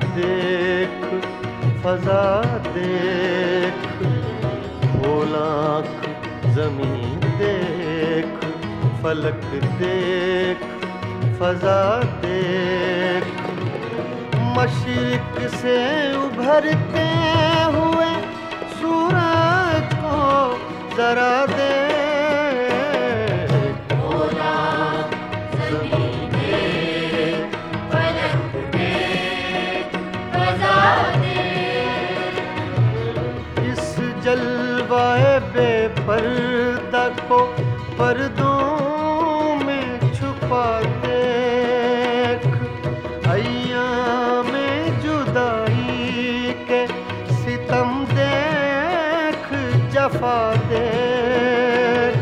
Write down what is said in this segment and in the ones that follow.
देख फजा देख, भोलाख जमीन देख, फलक देख फजा देख, मशरिक से उभरते हुए सूरज को जरा देख। जलवाए बेपर्दा को पर्दों में छुपा देख, अय्याम में जुदाई के सितम देख, जफा देख।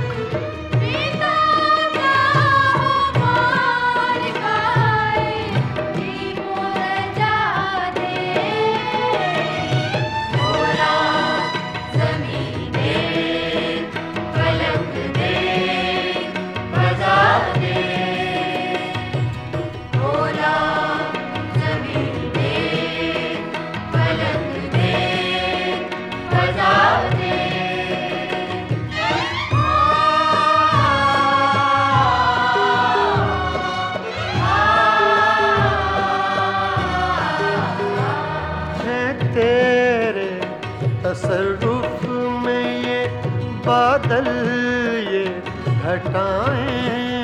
तेरे तसर्रुफ में ये बादल ये घटाएं,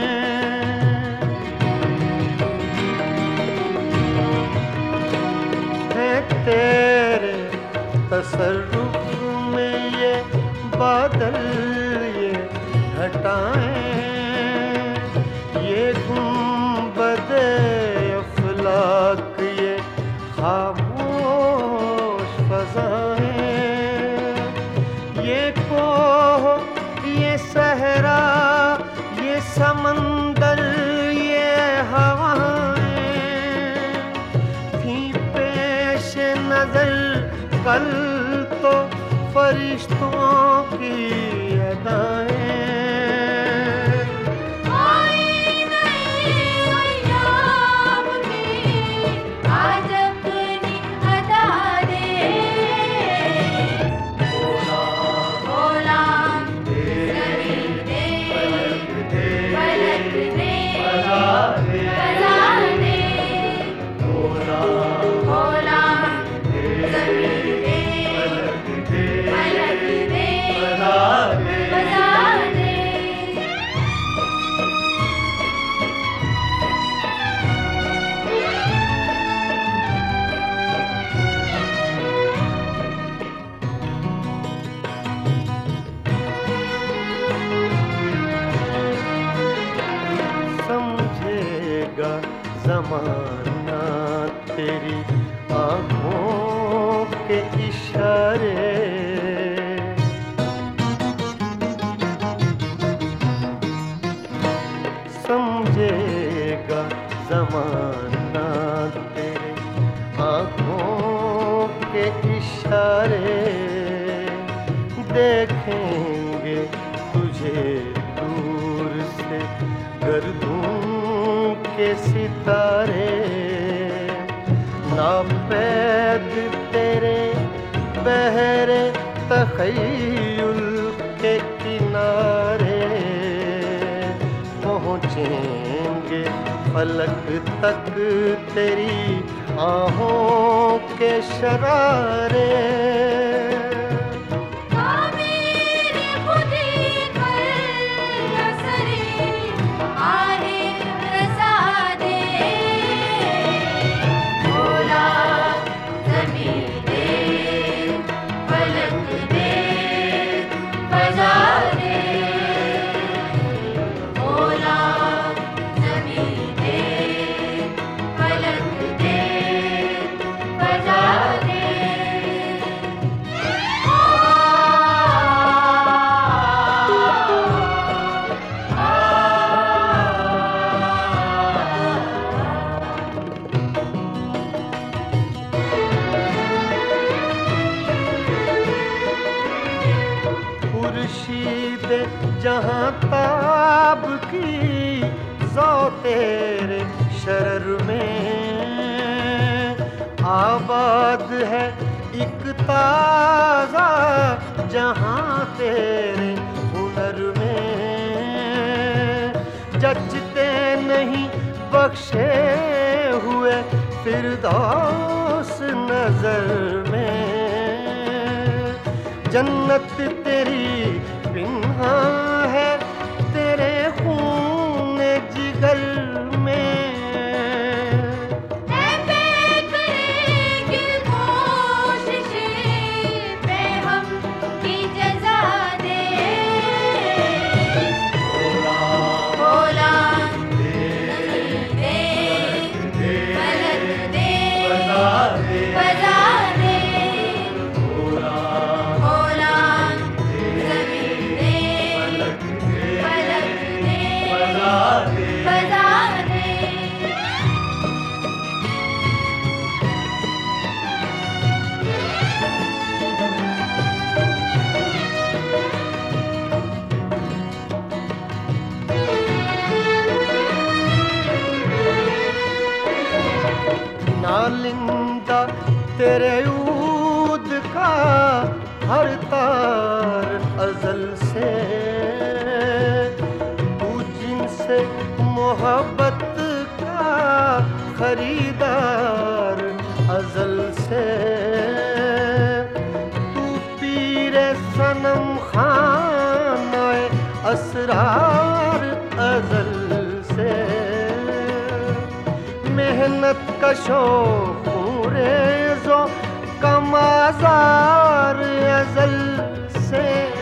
है तेरे तसर्रुफ में ये बादल ये घटाएं, ये गुंबदे अफलाक ये खामोश ये कोह ये सहरा ये समंदर ये हवाएं थी पेश नजर कल तो फरिश्तों की अदाएं। ज़माना तेरी आँखों के इशारे, समझेगा ज़माना तेरे आँखों के इशारे, देखेंगे तुझे दूर से गर्दूं के सितारे, नापैद तेरे बहरे तख़य्युल के किनारे, पहुँचेंगे फलक तक तेरी आहों के शरारे। खुर्शीद जहाँ ताब की ज़ौ तेरे शरर में आबाद है एक ताज़ा जहां तेरे हुनर में जचते नहीं बख्शे हुए फिरदौस नजर में। जन्नत तेरी पिन्हा है तेरे खून जिगर में। नालिंदा तेरे ऊद का हर तार अज़ल से, तू जिनसे मोहब्बत का खरीदार अज़ल से। तू पीरे सनम खानाए असरार अज़ल से। मेहनत कशो रेज़ो कमाज़ार अज़ल से।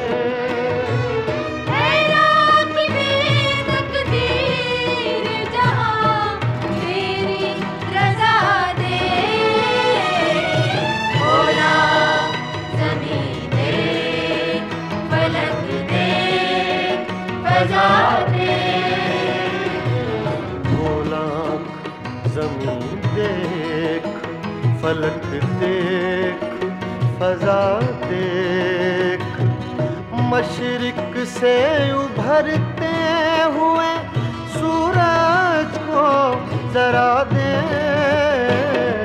ज़मीन देख फलक देख फ़ज़ा देख, मशरिक़ से उभरते हुए सूरज को ज़रा देख।